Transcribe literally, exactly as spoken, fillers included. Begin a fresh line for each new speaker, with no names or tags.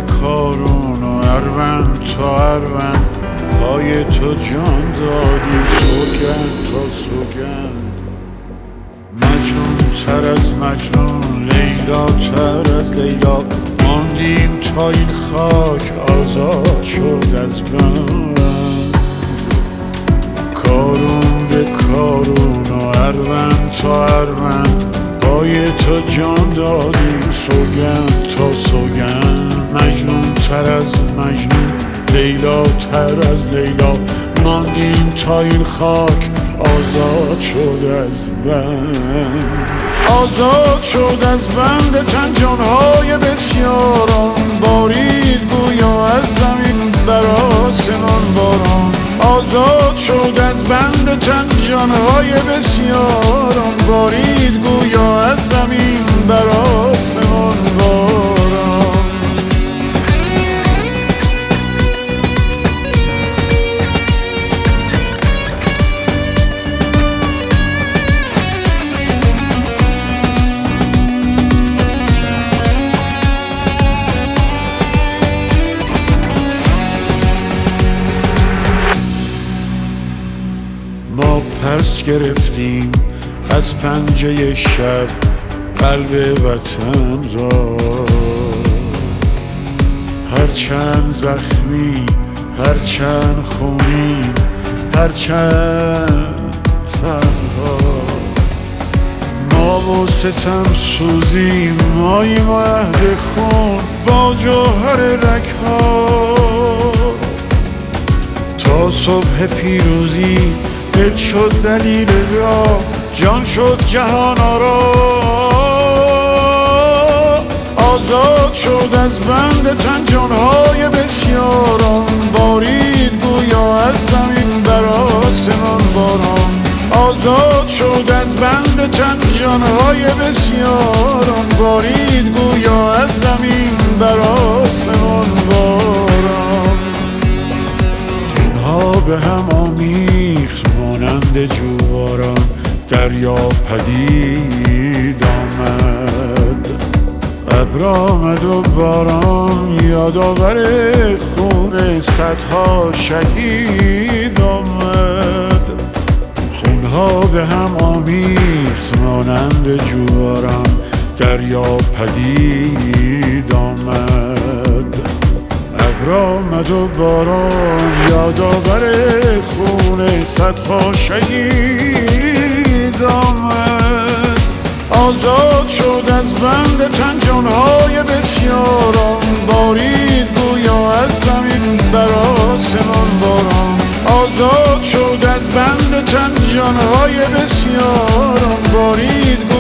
کارون و اروند تا اروند پای تو جان دادیم، سوگند تا سوگند. مجنون تر از مجنون، لیلا تر از لیلا، ماندیم تا این خاک آزاد شد از بند. کارون به کارون و اروند تا اروند پای تو جان دادیم، سوگند تا سوگند. مجنون تر از مجنون، لیلا تر از لیلا، ماندیم تا این خاک آزاد شد از بند. آزاد شد از بند تن جانهای بسیاران، بارید گویا از زمین بر آسمان باران. آزاد شد از بند تن جانهای بسیاران، بارید گویا از زمین بر آسمان باران. ما پس گرفتیم از پنجه شب قلب وطن را، هرچند زخمی، هرچند خونی، هرچند تنها. ما با ستم سوزیم ماییم و عهد خون با جوهر رگ‌ها، تا صبح پیروزی دل شد دلیل راه، جان شد جهان آرا. آزاد شد از بند تن جانهای بسیاران، بارید گویا از زمین بر آسمان باران. آزاد شد از بند تن جانهای بسیاران، بارید گویا از زمین بر آسمان باران. خونها به هم آمیخت مانند جواران، دریا پدید آمد، ابر آمد و باران، یادآور خون صدها شهید آمد. خونها به هم آمیخت مانند جواران، دریا پدید آمد، ابر آمد و باران، یادآور خون صدها شهید آمد. آزاد شد از بند تن جانهای بسیاران، بارید گویا از زمین بر آسمان باران. آزاد شد از بند تن جانهای بسیاران، بارید